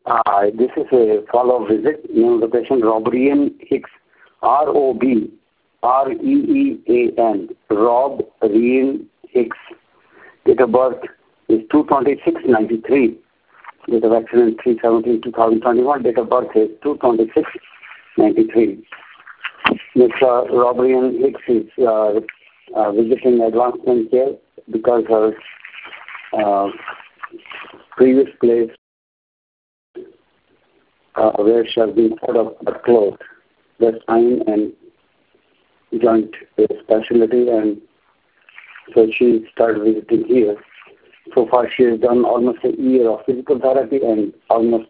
This is a follow-up visit. Name of the patient, Robrian Hicks, R-O-B-R-E-E-A-N, Rob Ryan Hicks. Date of birth is 2/26/93. Date of accident 3/17/2021. Date of birth is 2/26/93. Mr. Robrian Hicks is visiting advancement care because her previous place where she has been put up but closed. The spine and joint specialty, and so she started visiting here. So far she has done almost a year of physical therapy and almost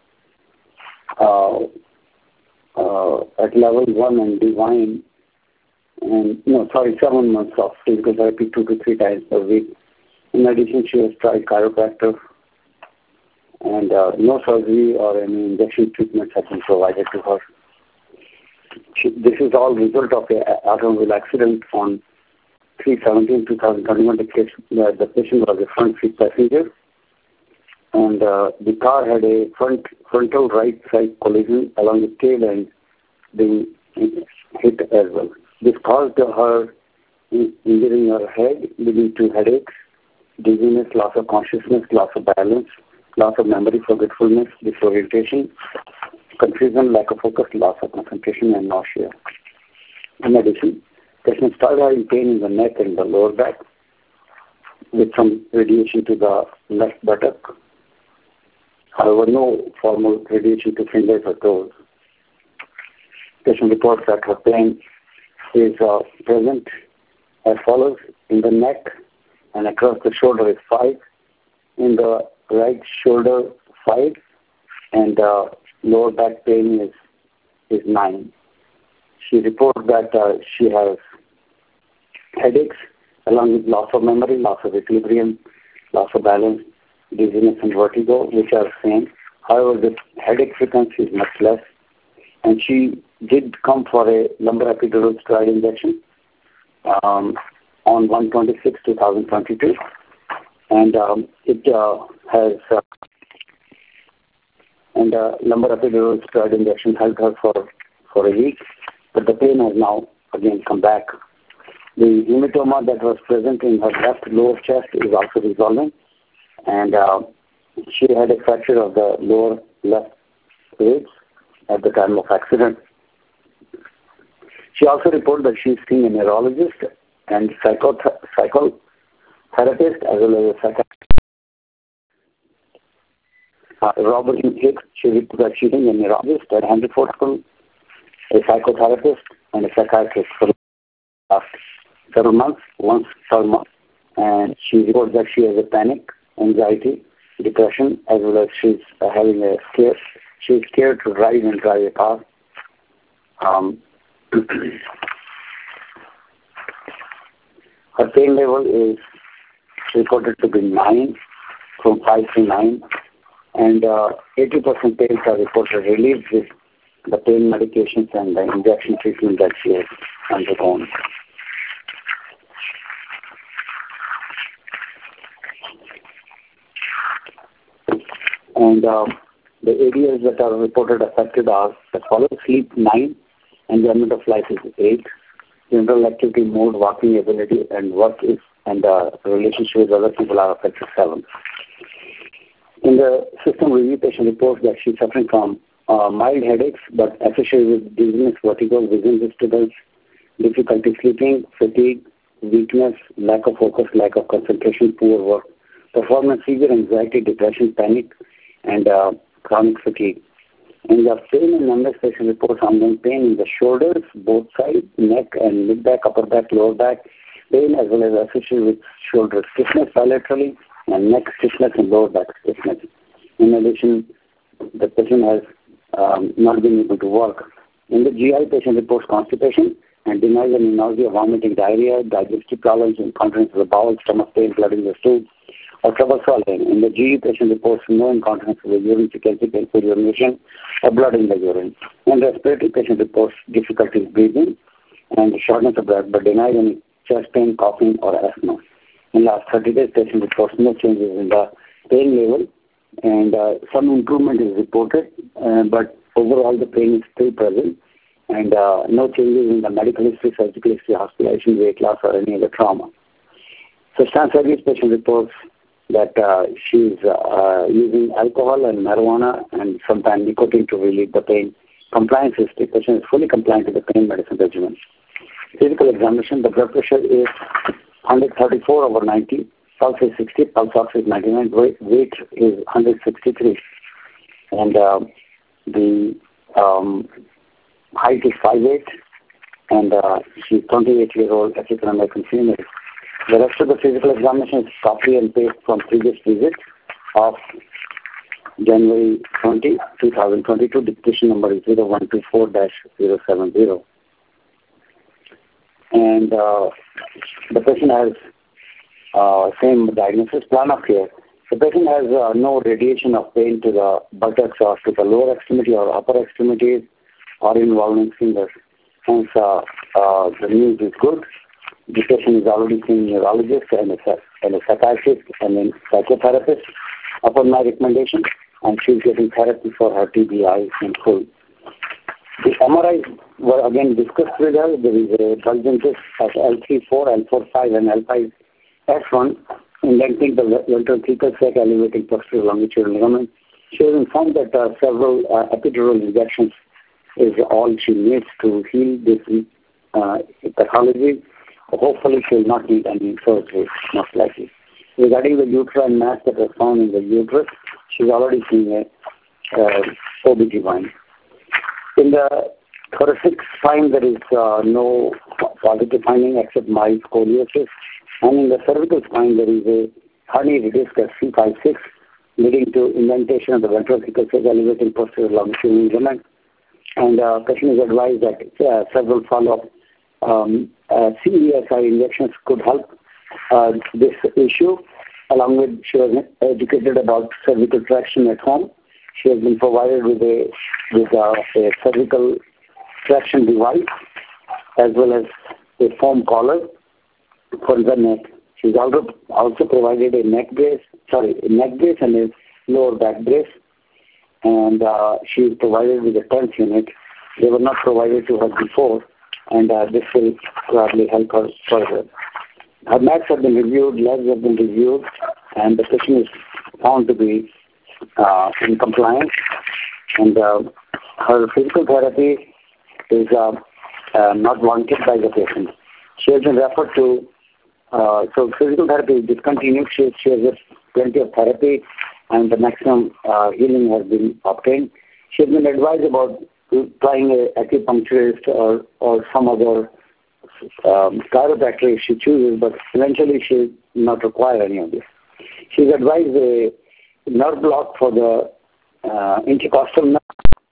at level 1 and divine, and 7 months of physical therapy 2 to 3 times per week. In addition, she has tried chiropractor, and no surgery or any injection treatments have been provided to her. This is all result of an automobile accident on 3/17/2021. The patient was a front seat passenger, and the car had a frontal right side collision along the tail end being hit as well. This caused her injuring her head, leading to headaches, dizziness, loss of consciousness, loss of balance, loss of memory, forgetfulness, disorientation, confusion, lack of focus, loss of concentration, and nausea. In addition, patient started having pain in the neck and the lower back with some radiation to the left buttock. However, no formal radiation to fingers or toes. Patient reports that her pain is present as follows: in the neck and across the shoulder is 5, in the right shoulder 5, and lower back pain is 9. She reports that she has headaches along with loss of memory, loss of equilibrium, loss of balance, dizziness and vertigo, which are same. However, the headache frequency is much less, and she did come for a lumbar epidural steroid injection on 1/26/2022, and it has lumbar epidural steroid injection helped her for a week, but the pain has now again come back. The hematoma that was present in her left lower chest is also resolving, and she had a fracture of the lower left ribs at the time of accident. She also reported that she is seeing a neurologist and psychotherapist as well as a psychiatrist. Robert Hicks, she reported that she is seeing a neurologist at Henry Ford School, a psychotherapist, and a psychiatrist for the last several months, once per month. And she reports that she has a panic, anxiety, depression, as well as she's having a scare. She's scared to ride and drive a car. Her pain level is reported to be 9, from 5 to 9, and 80% pains are reported relieved with the pain medications and the injection treatment that she has undergone. And the areas that are reported affected are as follows: sleep 9, enjoyment of life is 8, general activity, mood, walking ability, and work is, and relationship with other people are affected 7. In the system review, patient reports that she's suffering from mild headaches, but associated with dizziness, vertigo, vision disturbance, difficulty sleeping, fatigue, weakness, lack of focus, lack of concentration, poor work performance, severe anxiety, depression, panic, and chronic fatigue. In the pain and numbness, patient reports ongoing pain in the shoulders, both sides, neck and mid-back, upper back, lower back, pain as well as associated with shoulder stiffness bilaterally, and neck stiffness and lower back stiffness. In addition, the patient has not been able to work. In the GI, patient reports constipation and denies any nausea, vomiting, diarrhea, digestive problems, incontinence of the bowel, stomach pain, blood in the stool, or trouble swallowing. In the GE, patient reports no incontinence of the urine, secrecy, painful urination, or blood in the urine. In respiratory, patient reports difficulties breathing and shortness of breath, but denies any chest pain, coughing, or asthma. In last 30 days, patient reports no changes in the pain level, and some improvement is reported, but overall the pain is still present, and no changes in the medical history, surgical history, hospitalization, weight loss, or any other trauma. Substance abuse patient reports that she's using alcohol and marijuana and sometimes nicotine to relieve the pain. Compliance history, patient is fully compliant to the pain medicine regimen. Physical examination, the blood pressure is 134/90, pulse is 60, pulse ox is 99, weight is 163, and the height is 5'8", and she's 28-year-old African American female. The rest of the physical examination is copy and paste from previous visit of January 20, 2022. Dictation number is 0124-070. And the patient has same diagnosis, plan of care. The patient has no radiation of pain to the buttocks or to the lower extremity or upper extremities or involving fingers. Hence, the news is good. The patient is already seeing a neurologist and a psychiatrist and a psychotherapist upon my recommendation, and she's getting therapy for her TBI in full. The MRIs were again discussed with her. There is a bulging at L3-4, L4-5, and L5-S1, indenting the ventral thecal sac, elevating posterior longitudinal ligament. She was informed that several epidural injections is all she needs to heal this pathology. Hopefully, she will not need any surgery, most likely. Regarding the uterine mass that was found in the uterus, she's already seen a OBGYN. In the thoracic spine, there is no positive finding except mild scoliosis. And in the cervical spine, there is a herniated disc at C5-6, leading to indentation of the ventral thecal sac, elevating posterior longitudinal ligament. And patient is advised that several follow-up CESI injections could help this issue. Along with, she was educated about cervical traction at home. She has been provided with a cervical traction device as well as a foam collar for the neck. She's also provided a neck brace and a lower back brace, and she is provided with a TENS unit. They were not provided to her before, and this will probably help her further. Her meds have been reviewed, labs have been reviewed, and the patient is found to be in compliance. And her physical therapy is not wanted by the patient. She has been referred to, so physical therapy is discontinued. She has plenty of therapy, and the maximum healing has been obtained. She has been advised about trying an acupuncturist or some other chiropractor if she chooses, but eventually she will not require any of this. She is advised a nerve block for the intercostal nerve.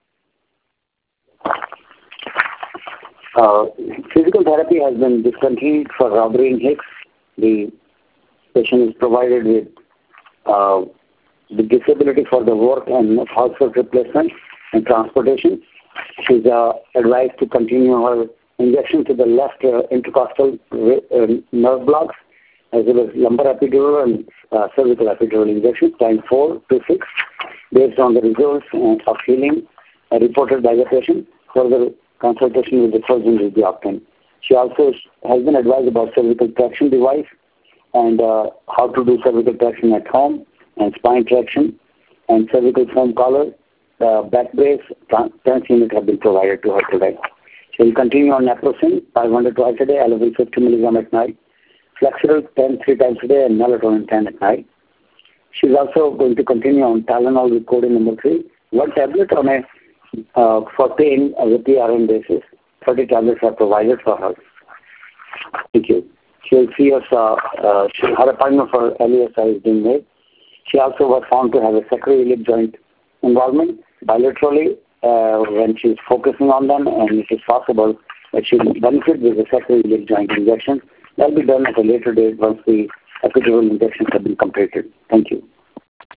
Physical therapy has been discontinued for robbery in Hicks. The patient is provided with the disability for the work and household replacement and transportation. She's advised to continue her injection to the left intercostal nerve blocks, as well as lumbar epidural and cervical epidural injections, time 4 to 6, based on the results of healing reported by the patient. Further consultation with the surgeon will be obtained. She also has been advised about cervical traction device and how to do cervical traction at home and spine traction and cervical foam collar, back brace, TENS unit have been provided to her today. She will continue on naproxen 500 twice a day, Aleve 50 milligram at night, Flexeril 10 3 times a day, and melatonin 10 at night. She is also going to continue on Tylenol with codeine number 3, one tablet on a for pain as a PRN basis. 30 tablets are provided for her. Thank you. She will see us. Her appointment for LESI is being made. She also was found to have a sacroiliac joint involvement bilaterally when she is focusing on them, and it is possible that she will benefit with the sacroiliac joint injection. That will be done at a later date once the epidural injections have been completed. Thank you.